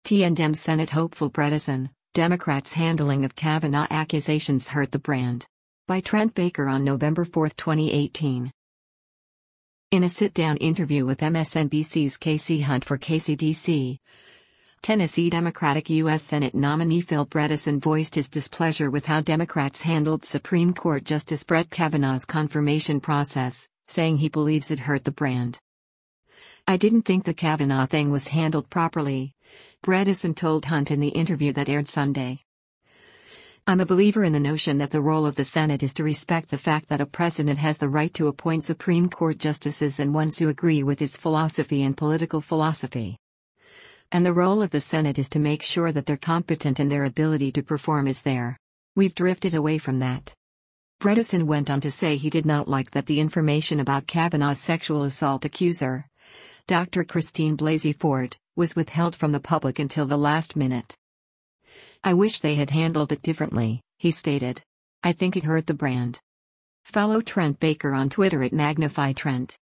TNDEM Senate hopeful Bredesen, Democrats' handling of Kavanaugh accusations hurt the brand. By Trent Baker on November 4, 2018. In a sit-down interview with MSNBC's Casey Hunt for KCDC, Tennessee Democratic U.S. Senate nominee Phil Bredesen voiced his displeasure with how Democrats handled Supreme Court Justice Brett Kavanaugh's confirmation process, saying he believes it hurt the brand. "I didn't think the Kavanaugh thing was handled properly," Bredesen told Hunt in the interview that aired Sunday. "I'm a believer in the notion that the role of the Senate is to respect the fact that a president has the right to appoint Supreme Court justices and ones who agree with his philosophy and political philosophy. And the role of the Senate is to make sure that they're competent and their ability to perform is there. We've drifted away from that." Bredesen went on to say he did not like that the information about Kavanaugh's sexual assault accuser, Dr. Christine Blasey Ford, was withheld from the public until the last minute. "I wish they had handled it differently," he stated. "I think it hurt the brand." Follow Trent Baker on Twitter at MagnifyTrent.